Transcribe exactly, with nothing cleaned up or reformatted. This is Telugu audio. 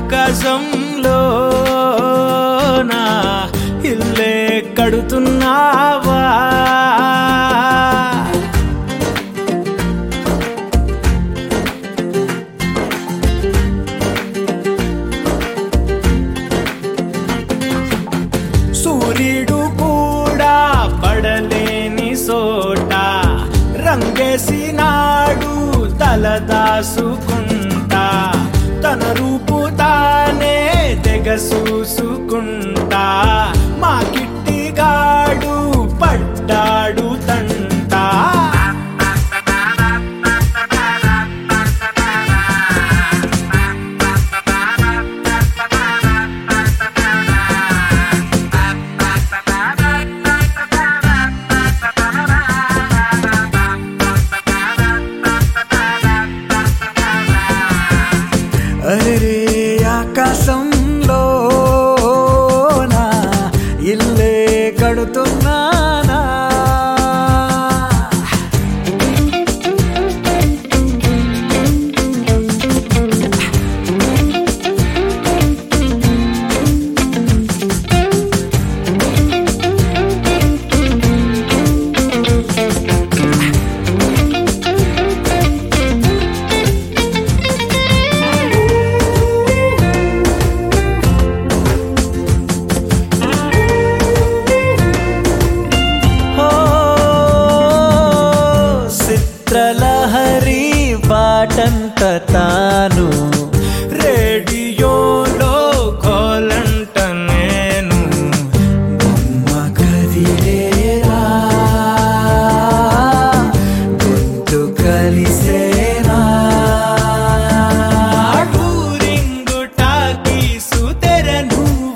ఆకాశంలో నా ఇల్లే కడుతున్నావా? సూర్యుడు కూడా పడలేని సోట రంగేసినాడు తలదాసుకుంటా, తన రూపు తానే తెగ చూసుకుంటా, మా కిట్టిగాడు పడ్డాడు తంట. అరే ఆకాశంలో నా ఇల్లే కడుతున్నానా? చిత్రలహరి పాటంత తాను రేడియోలో కోలంట నేను బొమ్మ కదిలేరా గొంతు కలిసేనా టూరింగు టాకీసు తెరను